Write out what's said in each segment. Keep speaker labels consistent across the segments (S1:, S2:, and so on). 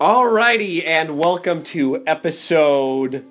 S1: Alrighty, and welcome to episode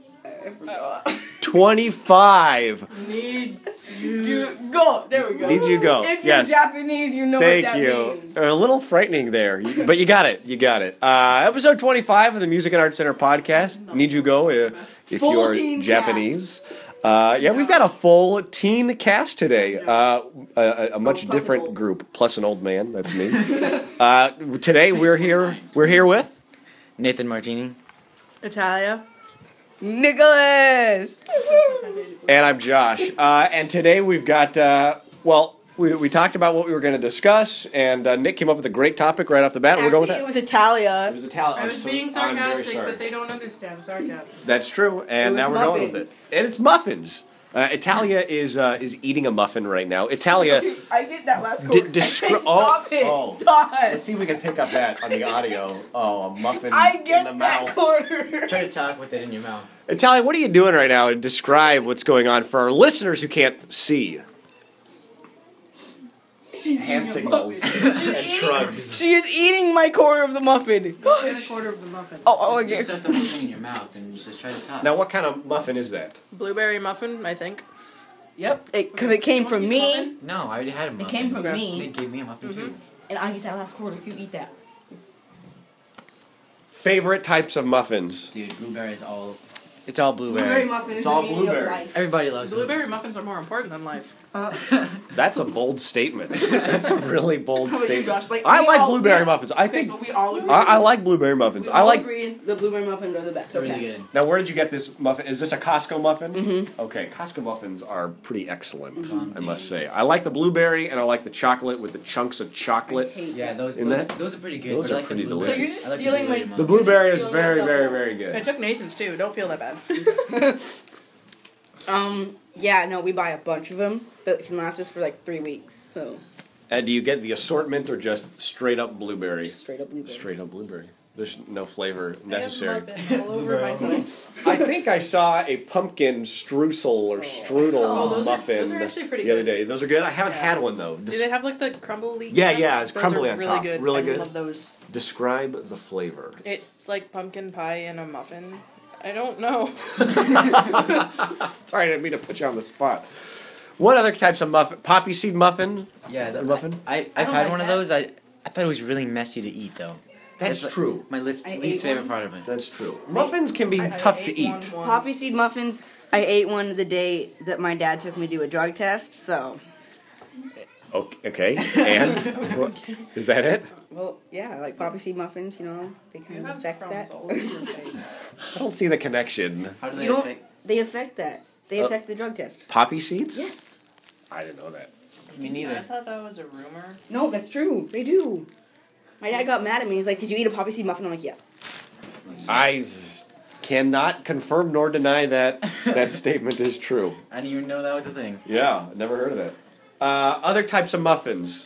S1: 25.
S2: Need you go. There we go.
S1: Need you go.
S2: If you're
S1: Yes.
S2: Japanese, you know
S1: Thank
S2: what that
S1: you.
S2: means.
S1: A little frightening there, but you got it. You got it. Episode 25 of the Music and Arts Center podcast. Need you go if
S2: Full
S1: you're
S2: teen
S1: Japanese. Yeah, we've got a full teen cast today. A much different group, plus an old man. That's me. Today we're here with
S3: Nathan Martini.
S4: Italia.
S2: Nicholas.
S1: and I'm Josh. And today we've got we talked about what we were going to discuss, and Nick came up with a great topic right off the bat.
S2: Actually,
S1: We're going with that.
S2: it was Italia.
S1: It was Italian.
S4: I was being sarcastic, but they don't understand sarcasm.
S1: That's true, and
S2: It
S1: now
S2: was
S1: we're going with
S2: muffins.
S1: it. And it's muffins. Italia is eating a muffin right now. Italia.
S2: I get that last quote. Stop it.
S1: oh.
S2: Stop.
S1: Let's see if we can pick up that on the audio. Oh, a muffin
S2: I
S1: in
S2: get
S1: the
S2: that
S1: mouth.
S2: quarter.
S3: Try to talk with it in your mouth.
S1: Italia, what are you doing right now? And describe what's going on for our listeners who can't see. Hand signals and shrugs.
S2: She is eating my quarter of the muffin.
S4: Get a quarter of the muffin.
S2: Oh,
S3: Just
S2: okay.
S3: stuff the whole thing in your mouth and just try to talk.
S1: Now, what kind of muffin is that?
S4: Blueberry muffin, I think.
S2: Yep. Because it came from me,
S3: No, I already had a muffin.
S2: came from
S4: Okay.
S2: me,
S3: They gave me a muffin too.
S2: and I get that last quarter if you eat that.
S1: Favorite types of muffins?
S3: Dude, blueberry is all. It's all
S2: Blueberry
S3: blueberry.
S2: muffin
S1: It's
S2: is
S1: all
S2: the meaning
S1: blueberry.
S2: of life.
S3: Everybody loves
S4: Blueberry muffins are more important than life.
S1: That's a bold statement. That's a really bold
S2: How about you,
S1: statement.
S2: Josh? Like,
S1: I
S2: we
S1: like
S2: all-
S1: blueberry
S2: yeah.
S1: muffins. I
S4: Okay,
S1: think
S4: so we all agree.
S1: I like blueberry muffins.
S2: We
S1: I
S2: all
S1: like.
S2: agree the blueberry muffins are the best.
S3: They're really
S2: Okay.
S3: good.
S1: Now, where did you get this muffin? Is this a Costco muffin?
S2: Mm-hmm.
S1: Okay, Costco muffins are pretty excellent,
S3: Mhm.
S1: I must say. I like the blueberry and I like the chocolate with the chunks of
S2: I
S1: chocolate.
S2: hate
S3: Yeah, those
S1: In
S3: those,
S1: that?
S3: those are pretty good.
S1: Those
S3: but I
S1: are
S3: like
S1: pretty
S3: the blueberry.
S2: So you're just
S3: I like the
S2: stealing
S3: blueberry
S2: my-
S1: The
S3: muffin.
S1: blueberry is
S2: Stealing
S1: very,
S2: myself
S1: very,
S2: up.
S1: very
S4: I
S1: good.
S4: took Nathan's too. Don't feel that bad.
S2: Yeah, no, we buy a bunch of them that can last us for like 3 weeks. So
S1: And do you get the assortment or just straight up blueberry?
S2: straight up blueberry.
S1: Straight up blueberry. There's no flavor
S4: I
S1: necessary.
S4: have muffin all over myself.
S1: I think I saw a pumpkin streusel or strudel
S4: Oh, those are-
S1: muffin
S4: those are actually pretty
S1: the other
S4: good.
S1: day. Those are good. I haven't
S4: Yeah.
S1: had one though.
S4: Do they have like the crumbly?
S1: Yeah,
S4: kind?
S1: yeah, it's
S4: Those
S1: crumbly
S4: are
S1: on
S4: really
S1: top.
S4: good.
S1: Really
S4: I
S1: good.
S4: love those.
S1: Describe the flavor.
S4: It's like pumpkin pie in a muffin. I don't know.
S1: Sorry, I didn't mean to put you on the spot. What other types of muffin? Poppy seed muffin?
S3: Yeah,
S1: Is that a muffin?
S3: I've
S4: don't
S3: had
S4: like
S3: one of
S4: that.
S3: those. I thought it was really messy to eat though.
S1: That's
S3: like
S1: true.
S3: My least
S2: I
S3: least
S2: ate
S3: favorite
S2: one.
S3: part of it.
S1: That's true. Muffins can be
S4: I
S1: tough to
S4: ate
S1: eat.
S4: one once.
S2: Poppy seed muffins. I ate one the day that my dad took me to do a drug test. So,
S1: Okay, and what, is that it?
S2: well, yeah, like poppy seed muffins. You know, they
S4: You
S2: kind of
S4: have
S2: affect
S4: crumbs
S2: that.
S4: all over your face.
S1: I don't see the connection.
S3: How do they
S2: You don't.
S3: affect?
S2: They affect that. They
S1: Oh.
S2: affect the drug test.
S1: Poppy seeds?
S2: Yes.
S1: I didn't know that.
S3: Me
S4: I
S3: neither.
S4: thought that was a rumor.
S2: No, that's true. They do. My dad got mad at me. He's like, "Did you eat a poppy seed muffin?" I'm like, "Yes."
S1: I cannot confirm nor deny that that statement is true.
S3: I didn't even know that was a thing.
S1: Yeah, never heard of that. Other types of muffins.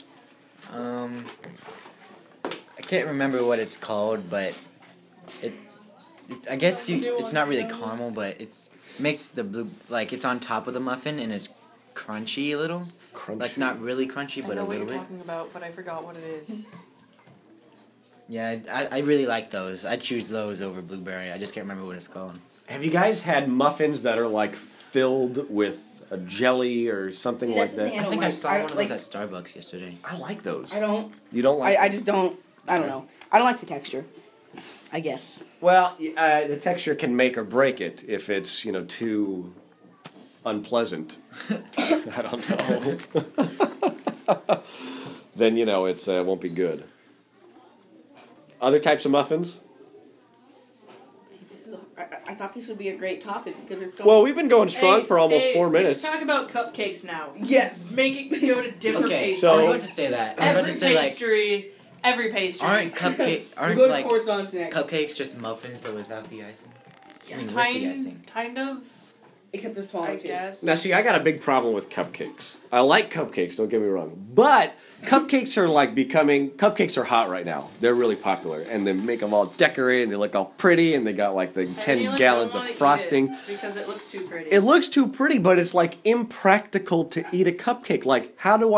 S3: I can't remember what it's called, but it I guess it's not really caramel, but it's makes the blue like it's on top of the muffin and it's crunchy a little.
S1: Crunchy.
S3: Like not really crunchy,
S4: I
S3: but
S4: know
S3: a
S4: what
S3: little
S4: you're
S3: bit.
S4: talking about, but I forgot what it is.
S3: Yeah, I really like those. I'd choose those over blueberry. I just can't remember what it's called.
S1: Have you guys had muffins that are like filled with a jelly or something
S2: See,
S1: like
S2: that's the
S1: that?
S2: thing
S3: I
S2: don't
S3: think I
S2: like-
S3: saw
S2: I
S3: one
S2: don't
S3: of
S2: like-
S3: those at Starbucks yesterday.
S1: I like those.
S2: I don't.
S1: You don't like?
S2: I just don't. I don't know. I don't like the texture. I guess.
S1: Well, the texture can make or break it if it's too unpleasant. I don't know. Then it's won't be good. Other types of muffins?
S2: See, this is. I thought this would be a great topic because it's so.
S1: Well, we've been going strong for almost 4
S4: We
S1: minutes.
S4: should talk about cupcakes now.
S2: yes.
S4: Make it go to different
S3: Okay,
S4: pastries.
S3: so I was
S1: So-
S3: about to say that. I was about
S4: every
S3: to say like,
S4: pastry, every pastry.
S3: aren't
S2: We go to
S3: like
S2: correspondence next.
S3: cupcakes just muffins but without the icing? I mean, with the icing.
S4: kind of.
S2: Except they're smaller
S4: I
S2: too.
S4: guess.
S1: Now, see, I got a big problem with cupcakes. I like cupcakes, don't get me wrong. But cupcakes are hot right now. They're really popular. And they make them all decorated, and they look all pretty, and they got like the
S4: I
S1: 10
S4: feel like I
S1: gallons
S4: don't
S1: of
S4: wanna eat
S1: frosting.
S4: it because it looks too pretty.
S1: It looks too pretty, but it's like impractical to eat a cupcake. Like, how do I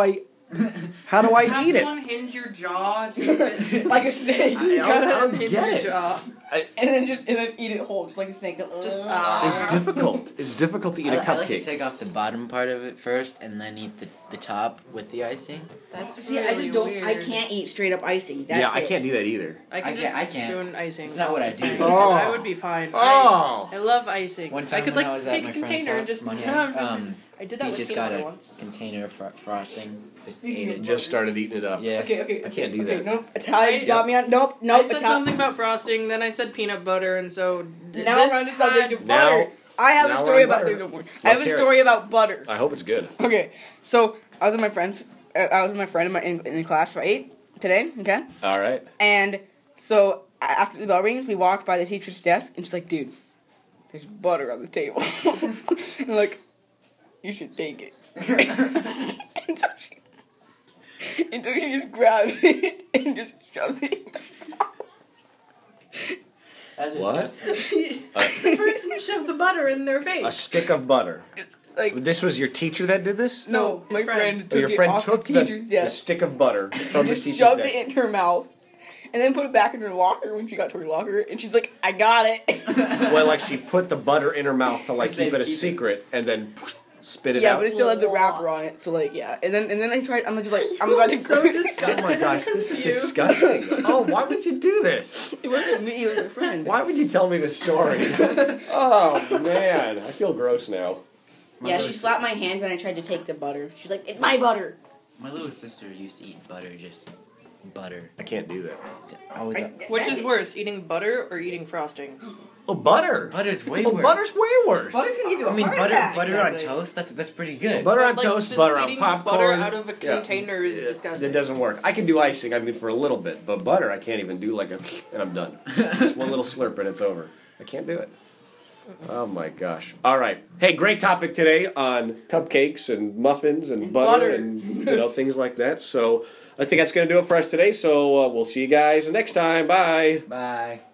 S1: How do I
S4: You have
S1: eat
S4: to
S1: it?
S4: unhinge your jaw, take it.
S2: Like a snake.
S1: I
S4: You gotta
S1: don't
S4: unhinge
S1: get
S4: your
S1: it.
S4: jaw.
S2: and then eat it whole, just like a snake.
S4: Just,
S1: It's difficult. It's difficult to eat a
S3: I like to
S1: cupcake.
S3: take off the bottom part of it first and then eat the top with the icing.
S4: That's
S2: See,
S4: really
S2: I just don't.
S4: weird.
S2: I can't eat straight up icing. That's
S1: Yeah, I
S2: it.
S1: can't do that either.
S4: I can
S3: I
S4: just
S3: can't- I can't.
S4: spoon icing.
S3: It's not what I do.
S4: Fine.
S1: Oh.
S4: I would be fine.
S1: Oh.
S4: I love icing.
S3: One time
S4: I could
S3: when
S4: like
S3: I was
S4: take
S3: at my
S4: a
S3: friend's
S4: container and
S3: house,
S4: just.
S3: Money,
S4: I did that
S3: he
S4: with
S3: just
S4: peanut
S3: got
S4: butter
S3: a
S4: once.
S3: container of frosting. Just ate it.
S1: Just started eating it up.
S3: Yeah.
S2: Okay.
S1: I can't do
S2: okay,
S1: that.
S2: Nope. Italians
S4: I-
S2: got me on. Nope.
S4: I said
S2: Italian.
S4: something about frosting, then I said peanut butter, and so
S2: Now
S4: this
S2: we're on to something
S4: had
S2: to butter. I have
S1: now
S2: a
S1: we're
S2: story
S1: on
S2: about
S1: butter.
S2: I have
S1: Let's
S2: a
S1: hear it.
S2: story about butter.
S1: I hope it's good.
S2: Okay, so I was with my friends. I was with my friend in the class for 8 today. Okay,
S1: All right.
S2: and so after the bell rings, we walk by the teacher's desk, and she's like, "Dude, there's butter on the table." I'm like, "You should take it." and so she just grabs it and just shoves it in her mouth.
S1: What?
S4: The person shoved the butter in their face.
S1: A stick of butter.
S2: Just, like,
S1: This was your teacher that did this?
S2: no,
S4: his
S2: my
S4: friend.
S2: friend
S1: Oh,
S2: took
S1: your
S2: it
S1: friend
S2: off
S1: took
S2: the teacher's
S1: the
S2: desk.
S1: stick of butter from
S2: And
S1: the
S2: just
S1: teacher's
S2: shoved
S1: desk.
S2: it in her mouth, and then put it back in her locker when she got to her locker, and she's like, "I got it."
S1: Well, like she put the butter in her mouth to like keep it a
S3: Keep it.
S1: secret, and then spit it
S2: yeah,
S1: out.
S2: but it still had the wrapper on it, so like, yeah. And then I tried. I'm just like, I'm about to.
S4: So disgusting.
S1: Oh my gosh, this is disgusting. Oh, why would you do this?
S2: It wasn't me. It was my friend.
S1: Why would you tell me this story? Oh man, I feel gross now.
S2: Yeah, she slapped my hand when I tried to take the butter. She's like, "It's my butter."
S3: My little sister used to eat butter, just butter.
S1: I can't do that.
S3: I was
S4: Which is worse, eating butter or eating frosting?
S1: Oh, butter.
S3: butter's way
S1: Oh,
S3: worse.
S1: butter's way worse.
S2: Butter's gonna give you a
S3: I mean,
S2: heart
S3: butter
S2: attack.
S3: butter on
S4: Exactly.
S3: toast. That's pretty good.
S1: Butter on
S4: Like,
S1: toast,
S4: just
S1: butter on
S4: eating
S1: popcorn.
S4: butter out of a
S1: Yeah.
S4: container is disgusting.
S1: It doesn't work. I can do icing, I mean, for a little bit, but butter, I can't even do like a, and I'm done. Just one little slurp and it's over. I can't do it. Oh my gosh. All right. Hey, great topic today on cupcakes and muffins and butter,
S2: butter.
S1: and things like that. So I think that's going to do it for us today. So we'll see you guys next time. Bye.
S3: Bye.